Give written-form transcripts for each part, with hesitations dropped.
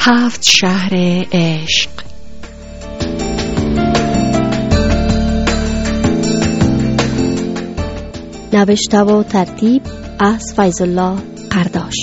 7 شهر عشق. نوشته و ترتیب از فیض الله قرداش.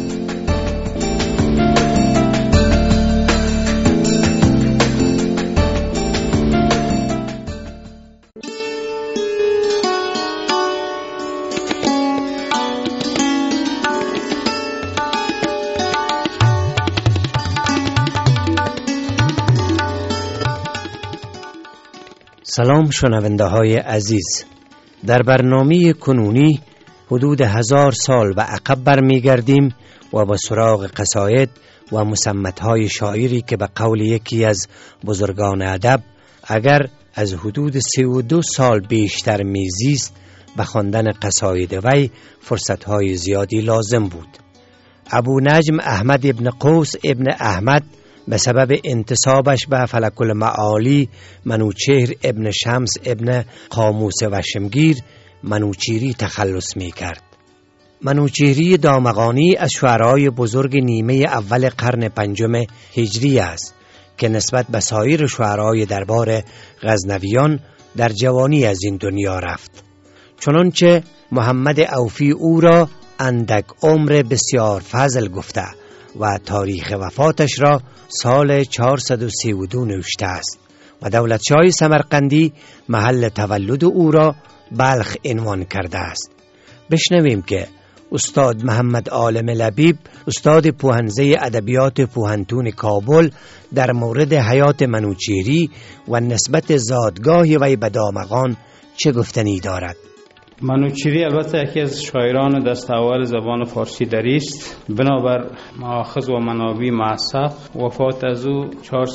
سلام شنونده های عزیز، در برنامه کنونی حدود 1000 سال به عقب برمیگردیم و به سراغ قصاید و مصمت‌های شاعری که به قول یکی از بزرگان ادب اگر از حدود 32 سال بیشتر میزیست به خواندن قصاید وی فرصت‌های زیادی لازم بود. ابو نجم احمد ابن قوس ابن احمد به سبب انتسابش به فلک المعالی منوچهر ابن شمس ابن قاموس وشمگیر منوچیری تخلص می کرد. منوچهری دامغانی از شعرای بزرگ نیمه اول قرن 5 هجری است که نسبت به سایر شعرای دربار غزنویان در جوانی از این دنیا رفت، چنانچه محمد اوفی او را اندک عمر بسیار فضل گفته و تاریخ وفاتش را سال 432 نوشته است و دولتشاه سمرقندی محل تولد او را بلخ عنوان کرده است. بشنویم که استاد محمد عالم لبیب، استاد پوهنزه ادبیات پوهنتون کابل، در مورد حیات منوچهری و نسبت زادگاه وی به دامغان چه گفتنی دارد. منوچهری البته یکی از شاعران دست اول زبان فارسی دری است. بنابر مآخذ و منابع معصف وفات از او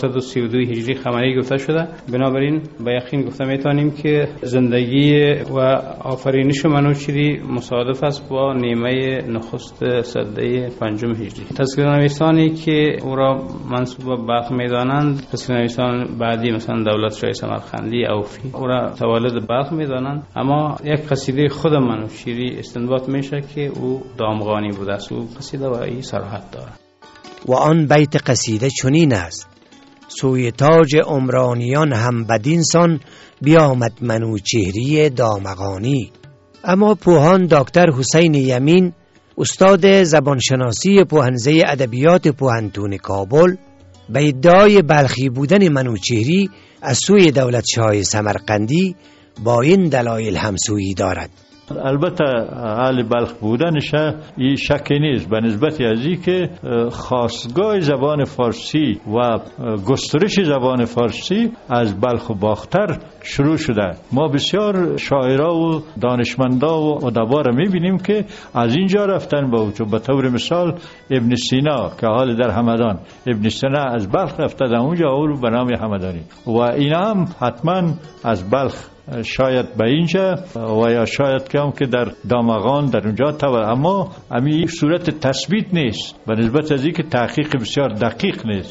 432 هجری قمری گفته شده. بنابراین به یقین گفته میتونیم که زندگی و آفرینش منوچهری مصادف است با نیمه نخست سده 5 هجری. تذکره‌نویسانی که او را منسوب به بلخ میدانند، تذکره‌نویسان بعدی مثلا دولتشاه سمرقندی اوفی او را تولد بلخ میدانند، اما یک قصیده خود منوچهری استنباط میشه که او دامغانی بوده است. او قصیده و این صراحت دارد و آن بیت قصیده چنین است: سوی تاج عمرانیان هم بدینسان بیامد منوچهری دامغانی. اما پوهان دکتر حسین یمین، استاد زبانشناسی پوهنزه ادبیات پوهنتون کابل، به ادعای بلخی بودن منوچهری از سوی دولتشاه سمرقندی با این دلایل همسویی دارد. البته اهل بلخ بودنش این شکی نیست به نسبت از این که خاستگاه زبان فارسی و گسترش زبان فارسی از بلخ و باختر شروع شده. ما بسیار شاعرها و دانشمندا و ادبا را میبینیم که از اینجا رفتن. به طور مثال ابن سینا که حال در همدان، ابن سینا از بلخ رفته در اونجا او رو به نام همدانی و اینا هم حتما از بلخ شاید به اینجا و یا شاید که در دامغان در اونجا اما همین صورت تثبیت نیست به نسبت از این که تحقیق بسیار دقیق نیست.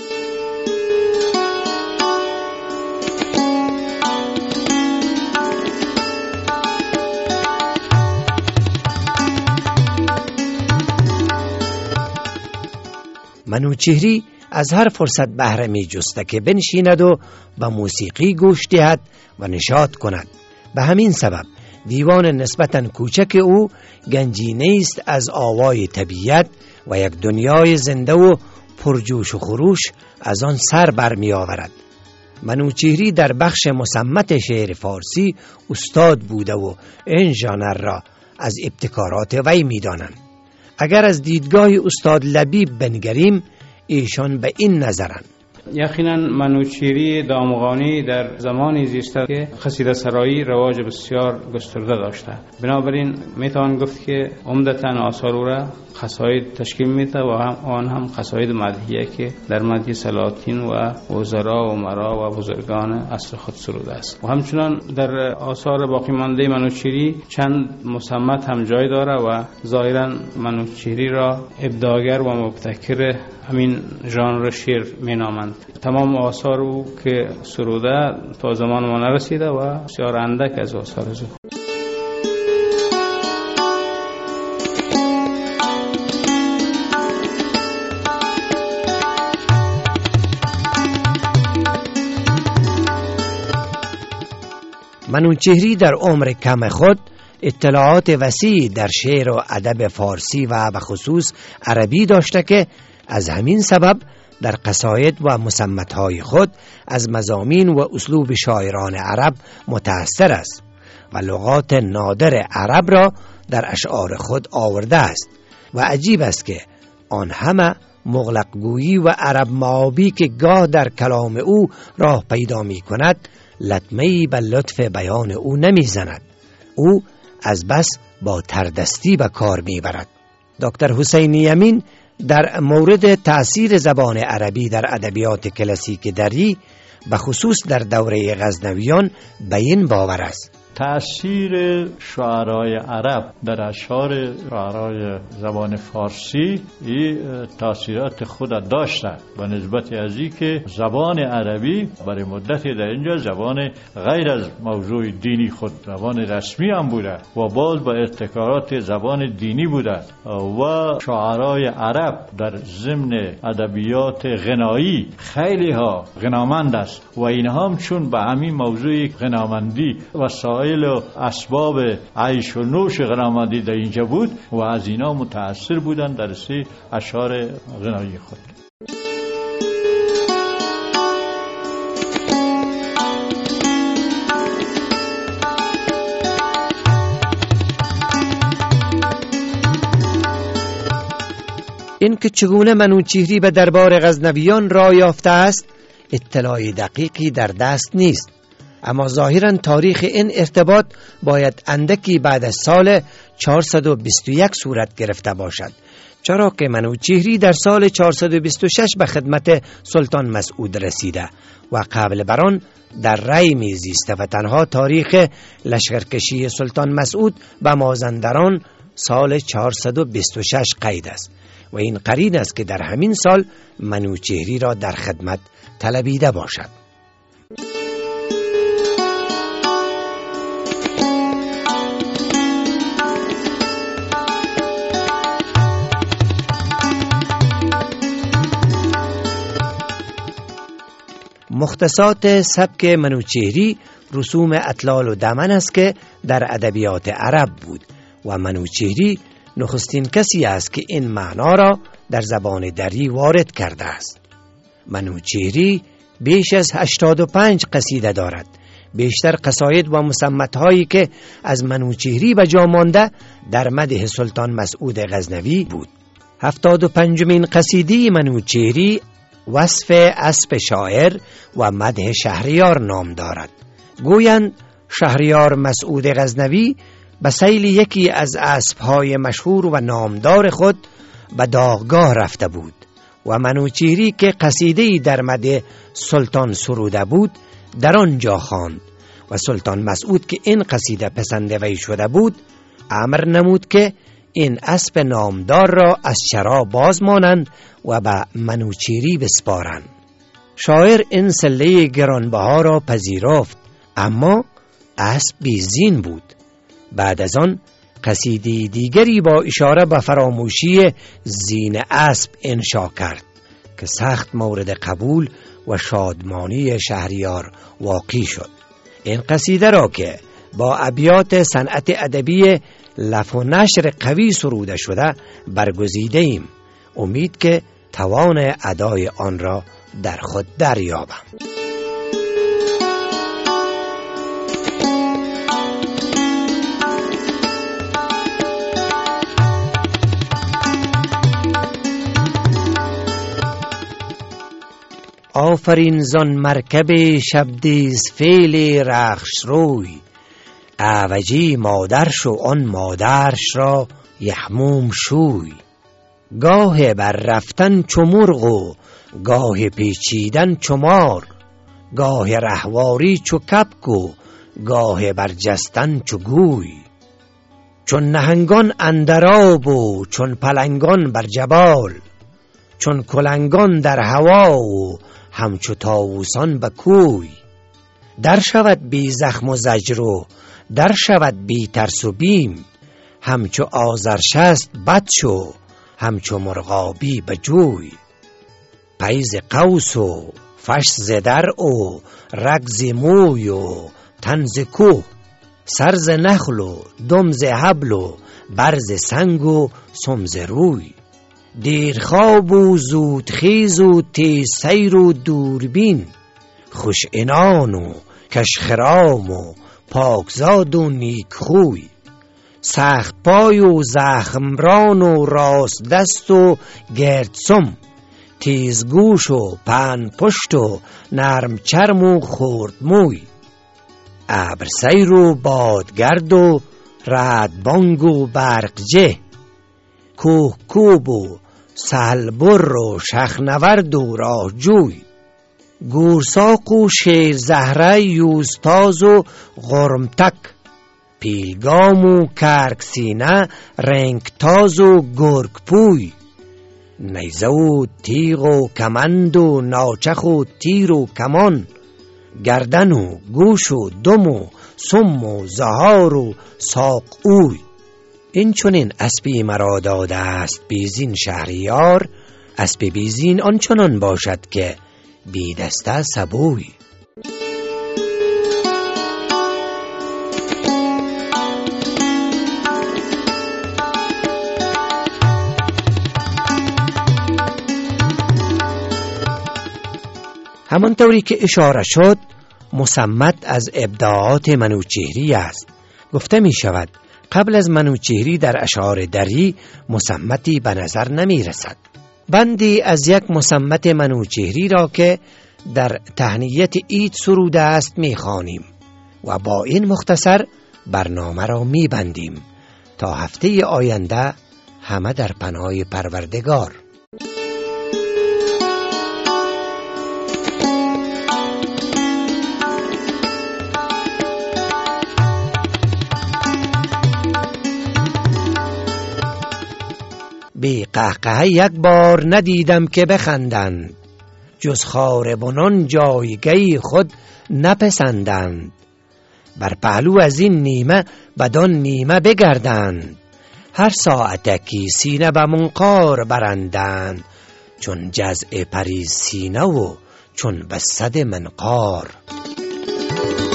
منوچهری از هر فرصت بهره می جسته که بنشیند و به موسیقی گوش دهد و نشاط کند. به همین سبب دیوان نسبتاً کوچک او گنجینه است از آوای طبیعت و یک دنیای زنده و پرجوش و خروش از آن سر برمی آورد. منوچهری در بخش مصمت شعر فارسی استاد بوده و این ژانر را از ابتکارات وی می دانند. اگر از دیدگاه استاد لبیب بنگریم، ایشان به این نظرند: یقینا منوچهری دامغانی در زمانی زیسته که قصیده سرایی رواج بسیار گسترده داشته. بنابراین میتوان گفت که عمدتاً آثار او را قصاید تشکیل میده و آن هم قصاید مدحیه که در مدح سلاطین و وزرا و امرا و بزرگان عصر خود سروده است. و همچنان در آثار باقی مانده منوچهری چند مصمت هم جای داره و ظاهرا منوچهری را ابداعگر و مبتکر همین ژانر شعر مینامند. تمام آثار او که سروده تا زمان ما نرسیده و بسیار اندک از آثار او. منوچهری در عمر کم خود اطلاعات وسیع در شعر و ادب فارسی و به خصوص عربی داشته که از همین سبب در قصاید و مصمت‌های خود از مضامین و اسلوب شاعران عرب متأثر است و لغات نادر عرب را در اشعار خود آورده است و عجیب است که آن همه مغلقگویی و عرب معابی که گاه در کلام او راه پیدا می کند لطمه‌ای به لطف بیان او نمی زند. او از بس با تردستی به کار می برد. دکتر حسینی امین در مورد تأثیر زبان عربی در ادبیات کلاسیک دری به خصوص در دوره غزنویان به این باور است: تأثیر شعرای عرب در اشعار شعرای زبان فارسی این تأثیرات خود داشته به نسبت از این که زبان عربی برای مدتی در اینجا زبان غیر از موضوع دینی خود زبان رسمی هم بوده و باز با ابتکارات زبان دینی بوده و شعرای عرب در ضمن ادبیات غنایی خیلی ها غنامند است و اینها هم چون به همین موضوع غنامندی و و اسباب عیش و نوش غنامندی در اینجا بود و از اینا متأثر بودن در سی اشعار غنایی خود. این که چگونه منوچهری به دربار غزنویان راه یافته است اطلاع دقیقی در دست نیست، اما ظاهراً تاریخ این ارتباط باید اندکی بعد از سال 421 صورت گرفته باشد، چرا که منوچهری در سال 426 به خدمت سلطان مسعود رسیده و قبل بران در ری میزیسته و تنها تاریخ لشکرکشی سلطان مسعود به مازندران سال 426 قید است و این قرین است که در همین سال منوچهری را در خدمت طلبیده باشد. مختصات سبک منوچهری رسوم اطلال و دمن است که در ادبیات عرب بود و منوچهری نخستین کسی است که این معنا را در زبان دری وارد کرده است. منوچهری بیش از 85 قصیده دارد. بیشتر قصاید و مصمت‌هایی که از منوچهری به جا مانده در مدح سلطان مسعود غزنوی بود. 75مین قصیده منوچهری وصف اسب شاعر و مدح شهریار نام دارد. گویند شهریار مسعود غزنوی به سیل یکی از اسبهای مشهور و نامدار خود به داغگاه رفته بود و منوچهری که قصیده‌ای در مدح سلطان سروده بود در آنجا خواند و سلطان مسعود که این قصیده پسند وی شده بود امر نمود که این اسب نامدار را از چرا باز مانند و به منوچهری بسپارند. شاعر این صله گرانبها را پذیرفت، اما اسب بی زین بود. بعد از آن قصیده دیگری با اشاره به فراموشی زین اسب انشا کرد که سخت مورد قبول و شادمانی شهریار واقع شد. این قصیده را که با ابیات صنعت ادبی لف و نشر قوی سروده شده برگزیده ایم. امید که توان ادای آن را در خود دریابم. آفرین زان مرکب شبدیز فعل رخش روی، عوجی مادر شو آن مادرش را یحموم شوی. گاه بر رفتن چو مرغ و گاه پیچیدن چو مار، گاه رهواری چو کبک و گاه برجستن چو گوی. چون نهنگان اندر آب و چون پلنگان بر جبال، چون کلنگان در هوا و همچو طاووسان به کوی. در شود بی زخم و زجر و در شود بی ترس و بیم، همچو آذرشست بد شو همچو مرغابی به جوی. پیز قوس و فش ز درع و رگ ز موی و تنز کوه، سرز نخل و دمز حبل و برز سنگ و سمز روی، دیر خواب و زود خیز و تیز سیر و دوربین، خوش عنان و کشخرام و پاکزاد و نیک خوی، سخت پای و زخمران و راست دست و گردسم، تیز گوش و پن پشت و نرم چرم و خرد موی، ابر سیر و بادگرد و رعد بانگ و برقجه، کوه کوب و سهل بر و شخنورد و راهجوی، گورساق و شیر زهره یوزتاز و غرمتک، پیلگام و کرک سینه رنگتاز و گرگ پوی، نیزه و تیغ و کمند و ناچخ و تیر و کمان، گردن و گوش و دم و سم و زهار و ساق اوی. این چونین اسبی مرا داده است بیزین شهریار، اسب بیزین آنچنان باشد که بی دسته سبوی. همانطوری که اشاره شد، مصمت از ابداعات منوچهری است. گفته می شود قبل از منوچهری در اشعار دری مصمتی به نظر نمی رسد. بندی از یک مصمت منوچهری را که در تهنیت عید سروده است می خوانیم و با این مختصر برنامه را می بندیم تا هفته آینده همه در پناه پروردگار. بی قهقه یک بار ندیدم که بخندند، جز خاربنان جایگه خود نپسندند، بر پهلو از این نیمه بدان نیمه بگردند، هر ساعتکی سینه به منقار برندند، چون جزع پریز سینه و چون بسد منقار.